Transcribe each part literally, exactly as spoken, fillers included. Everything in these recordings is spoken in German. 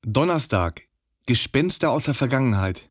Donnerstag. Gespenster aus der Vergangenheit.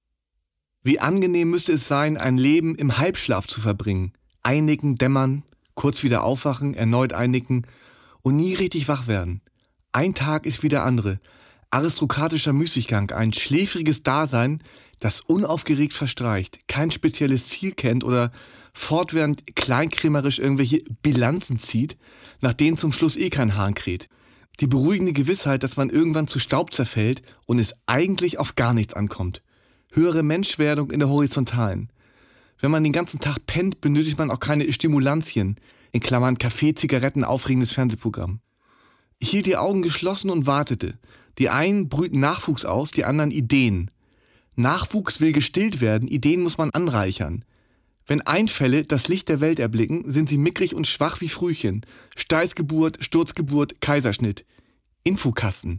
Wie angenehm müsste es sein, ein Leben im Halbschlaf zu verbringen. Einnicken, dämmern, kurz wieder aufwachen, erneut einnicken und nie richtig wach werden. Ein Tag ist wie der andere. Aristokratischer Müßiggang, ein schläfriges Dasein, das unaufgeregt verstreicht, kein spezielles Ziel kennt oder fortwährend kleinkrämerisch irgendwelche Bilanzen zieht, nach denen zum Schluss eh kein Hahn kräht. Die beruhigende Gewissheit, dass man irgendwann zu Staub zerfällt und es eigentlich auf gar nichts ankommt. Höhere Menschwerdung in der Horizontalen. Wenn man den ganzen Tag pennt, benötigt man auch keine Stimulantien, in Klammern Kaffee, Zigaretten, aufregendes Fernsehprogramm. Ich hielt die Augen geschlossen und wartete. Die einen brüten Nachwuchs aus, die anderen Ideen. Nachwuchs will gestillt werden, Ideen muss man anreichern. Wenn Einfälle das Licht der Welt erblicken, sind sie mickrig und schwach wie Frühchen. Steißgeburt, Sturzgeburt, Kaiserschnitt. Infokasten.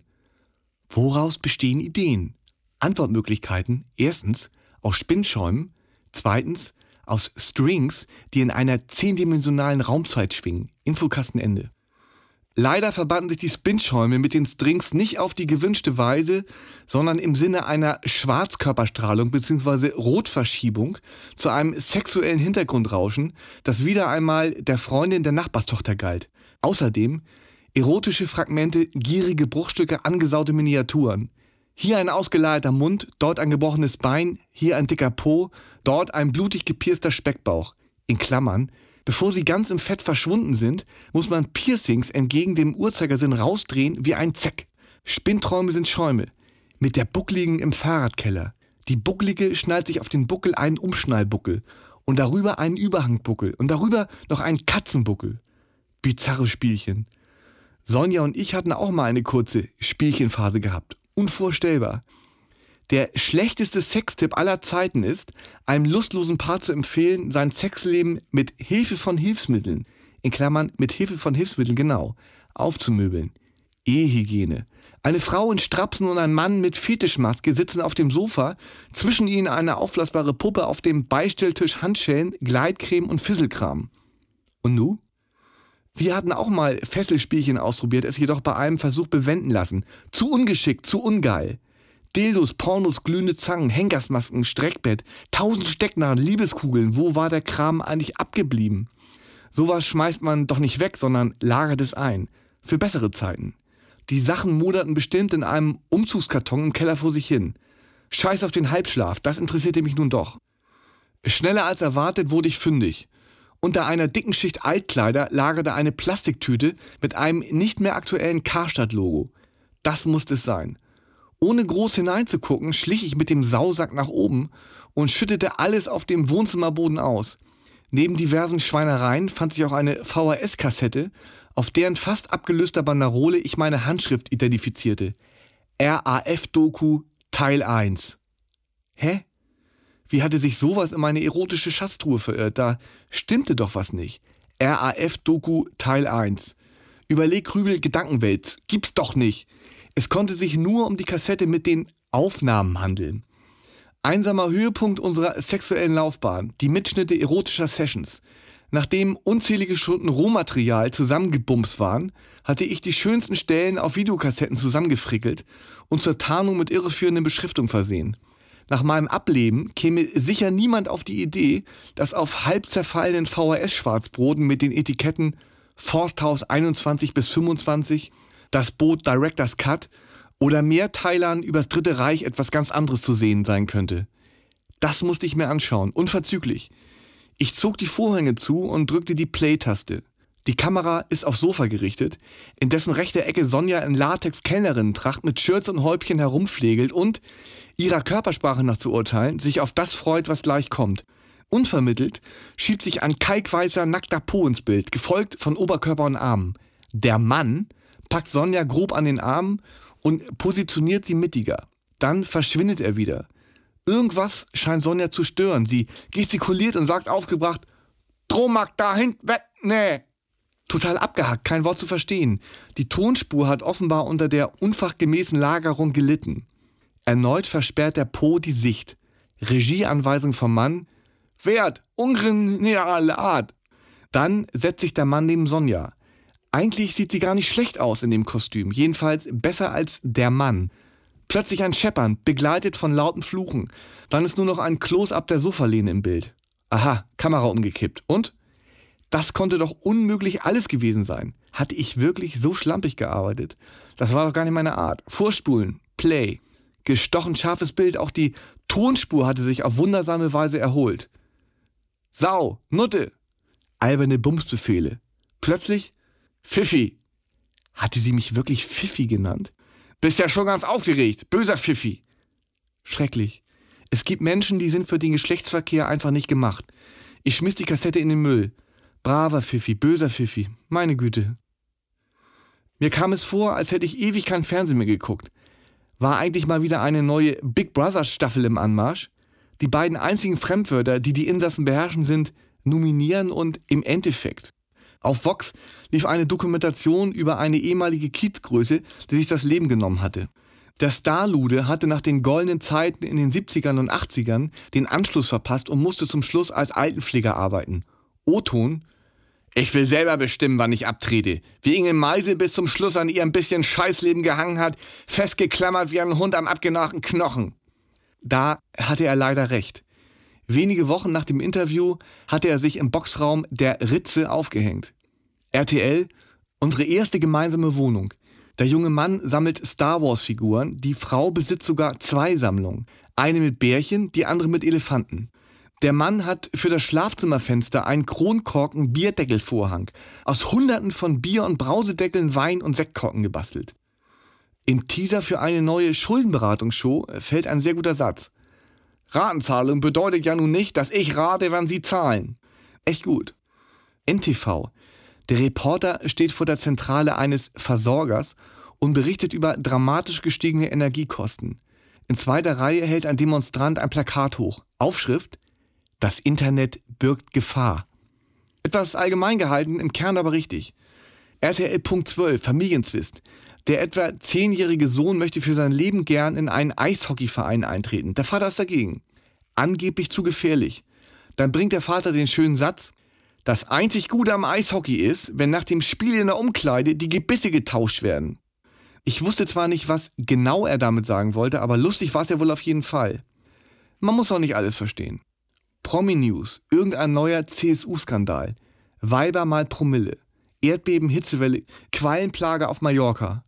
Woraus bestehen Ideen? Antwortmöglichkeiten: erstens aus Spinnschäumen, zweitens aus Strings, die in einer zehndimensionalen Raumzeit schwingen. Infokastenende. Leider verbanden sich die Spinschäume mit den Strings nicht auf die gewünschte Weise, sondern im Sinne einer Schwarzkörperstrahlung bzw. Rotverschiebung zu einem sexuellen Hintergrundrauschen, das wieder einmal der Freundin der Nachbarstochter galt. Außerdem erotische Fragmente, gierige Bruchstücke, angesaute Miniaturen. Hier ein ausgelagerter Mund, dort ein gebrochenes Bein, hier ein dicker Po, dort ein blutig gepierster Speckbauch. In Klammern: Bevor sie ganz im Fett verschwunden sind, muss man Piercings entgegen dem Uhrzeigersinn rausdrehen wie ein Zeck. Spinnträume sind Schäume. Mit der Buckligen im Fahrradkeller. Die Bucklige schnallt sich auf den Buckel einen Umschnallbuckel und darüber einen Überhangbuckel und darüber noch einen Katzenbuckel. Bizarre Spielchen. Sonja und ich hatten auch mal eine kurze Spielchenphase gehabt. Unvorstellbar. Der schlechteste Sextipp aller Zeiten ist, einem lustlosen Paar zu empfehlen, sein Sexleben mit Hilfe von Hilfsmitteln, in Klammern mit Hilfe von Hilfsmitteln, genau, aufzumöbeln. Ehehygiene. Eine Frau in Strapsen und ein Mann mit Fetischmaske sitzen auf dem Sofa, zwischen ihnen eine aufblasbare Puppe, auf dem Beistelltisch Handschellen, Gleitcreme und Fisselkram. Und nu? Wir hatten auch mal Fesselspielchen ausprobiert, es jedoch bei einem Versuch bewenden lassen. Zu ungeschickt, zu ungeil. Dildos, Pornos, glühende Zangen, Henkersmasken, Streckbett, tausend Stecknadeln, Liebeskugeln. Wo war der Kram eigentlich abgeblieben? Sowas schmeißt man doch nicht weg, sondern lagert es ein. Für bessere Zeiten. Die Sachen moderten bestimmt in einem Umzugskarton im Keller vor sich hin. Scheiß auf den Halbschlaf, das interessierte mich nun doch. Schneller als erwartet wurde ich fündig. Unter einer dicken Schicht Altkleider lagerte eine Plastiktüte mit einem nicht mehr aktuellen Karstadt-Logo. Das musste es sein. Ohne groß hineinzugucken, schlich ich mit dem Sausack nach oben und schüttete alles auf dem Wohnzimmerboden aus. Neben diversen Schweinereien fand sich auch eine V H S-Kassette, auf deren fast abgelöster Banderole ich meine Handschrift identifizierte. R A F-Doku Teil eins. Hä? Wie hatte sich sowas in meine erotische Schatztruhe verirrt? Da stimmte doch was nicht. R A F-Doku Teil eins. Überleg, Krübel, Gedankenwälz. Gibt's doch nicht. Es konnte sich nur um die Kassette mit den Aufnahmen handeln. Einsamer Höhepunkt unserer sexuellen Laufbahn, die Mitschnitte erotischer Sessions. Nachdem unzählige Stunden Rohmaterial zusammengebumst waren, hatte ich die schönsten Stellen auf Videokassetten zusammengefrickelt und zur Tarnung mit irreführenden Beschriftungen versehen. Nach meinem Ableben käme sicher niemand auf die Idee, dass auf halb zerfallenen V H S-Schwarzbroten mit den Etiketten Forsthaus einundzwanzig bis fünfundzwanzig, das Boot Director's Cut oder Mehrteilern übers Dritte Reich etwas ganz anderes zu sehen sein könnte. Das musste ich mir anschauen, unverzüglich. Ich zog die Vorhänge zu und drückte die Play-Taste. Die Kamera ist aufs Sofa gerichtet, in dessen rechter Ecke Sonja in Latex-Kellnerinnentracht mit Schürze und Häubchen herumflegelt und, ihrer Körpersprache nach zu urteilen, sich auf das freut, was gleich kommt. Unvermittelt schiebt sich ein kalkweißer, nackter Po ins Bild, gefolgt von Oberkörper und Armen. Der Mann packt Sonja grob an den Arm und positioniert sie mittiger. Dann verschwindet er wieder. Irgendwas scheint Sonja zu stören. Sie gestikuliert und sagt aufgebracht: Strohmark da hinten weg, nee. Total abgehackt, kein Wort zu verstehen. Die Tonspur hat offenbar unter der unfachgemäßen Lagerung gelitten. Erneut versperrt der Po die Sicht. Regieanweisung vom Mann: Wert, ungeniale Art. Dann setzt sich der Mann neben Sonja. Eigentlich sieht sie gar nicht schlecht aus in dem Kostüm, jedenfalls besser als der Mann. Plötzlich ein Scheppern, begleitet von lauten Fluchen. Dann ist nur noch ein Close-up der Sofalehne im Bild. Aha, Kamera umgekippt. Und? Das konnte doch unmöglich alles gewesen sein. Hatte ich wirklich so schlampig gearbeitet? Das war doch gar nicht meine Art. Vorspulen, Play. Gestochen scharfes Bild, auch die Tonspur hatte sich auf wundersame Weise erholt. Sau, Nutte. Alberne Bumsbefehle. Plötzlich Pfiffi. Hatte sie mich wirklich Pfiffi genannt? Bist ja schon ganz aufgeregt, böser Pfiffi. Schrecklich. Es gibt Menschen, die sind für den Geschlechtsverkehr einfach nicht gemacht. Ich schmiss die Kassette in den Müll. Braver Pfiffi, böser Pfiffi, meine Güte. Mir kam es vor, als hätte ich ewig kein Fernsehen mehr geguckt. War eigentlich mal wieder eine neue Big Brother Staffel im Anmarsch? Die beiden einzigen Fremdwörter, die die Insassen beherrschen, sind nominieren und im Endeffekt. Auf Vox lief eine Dokumentation über eine ehemalige Kiezgröße, die sich das Leben genommen hatte. Der Starlude hatte nach den goldenen Zeiten in den siebzigern und achtzigern den Anschluss verpasst und musste zum Schluss als Altenpfleger arbeiten. O-Ton: Ich will selber bestimmen, wann ich abtrete. Wie Inge Meisel bis zum Schluss an ihrem bisschen Scheißleben gehangen hat, festgeklammert wie ein Hund am abgenagten Knochen. Da hatte er leider recht. Wenige Wochen nach dem Interview hatte er sich im Boxraum der Ritze aufgehängt. R T L, unsere erste gemeinsame Wohnung. Der junge Mann sammelt Star-Wars-Figuren, die Frau besitzt sogar zwei Sammlungen. Eine mit Bärchen, die andere mit Elefanten. Der Mann hat für das Schlafzimmerfenster einen Kronkorken Bierdeckelvorhang aus Hunderten von Bier- und Brausedeckeln, Wein- und Sektkorken gebastelt. Im Teaser für eine neue Schuldenberatungsshow fällt ein sehr guter Satz. Ratenzahlung bedeutet ja nun nicht, dass ich rate, wann Sie zahlen. Echt gut. N T V. Der Reporter steht vor der Zentrale eines Versorgers und berichtet über dramatisch gestiegene Energiekosten. In zweiter Reihe hält ein Demonstrant ein Plakat hoch. Aufschrift: Das Internet birgt Gefahr. Etwas allgemein gehalten, im Kern aber richtig. R T L Punkt zwölf, Familienzwist. Der etwa zehnjährige Sohn möchte für sein Leben gern in einen Eishockeyverein eintreten. Der Vater ist dagegen. Angeblich zu gefährlich. Dann bringt der Vater den schönen Satz: Das einzig Gute am Eishockey ist, wenn nach dem Spiel in der Umkleide die Gebisse getauscht werden. Ich wusste zwar nicht, was genau er damit sagen wollte, aber lustig war es ja wohl auf jeden Fall. Man muss auch nicht alles verstehen. Promi-News, irgendein neuer C S U-Skandal. Weiber mal Promille. Erdbeben, Hitzewelle, Quallenplage auf Mallorca.